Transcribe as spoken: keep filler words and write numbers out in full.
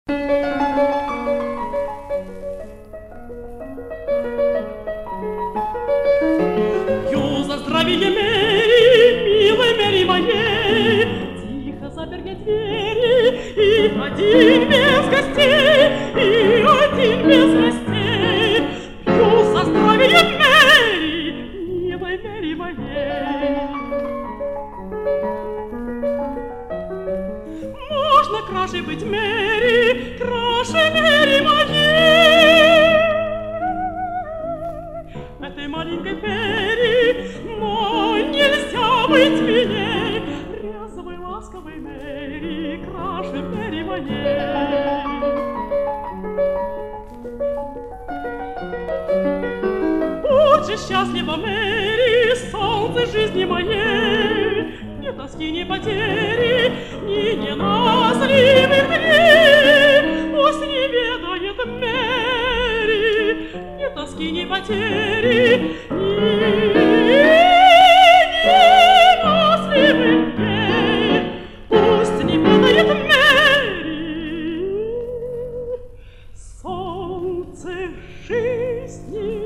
Пью за здравие Мэри, милой Мэри моей, тихо заперли двери, и один без гостей, и один без гостей. Пью за здравие Мэри, милой Мэри моей. Можно краше быть Мэри, краше Мэри моей. Этой маленькой Мэри, но нельзя быть милей. Резвой, ласковой Мэри, краше Мэри моей. Будь же счастлива, Мэри, солнце жизни моей. Ни тоски, ни потери, ни неназливых дней. Пусть не ведает Мэри ни тоски, ни потери, ни неназливых дней. Пусть не ведает Мэри солнце жизни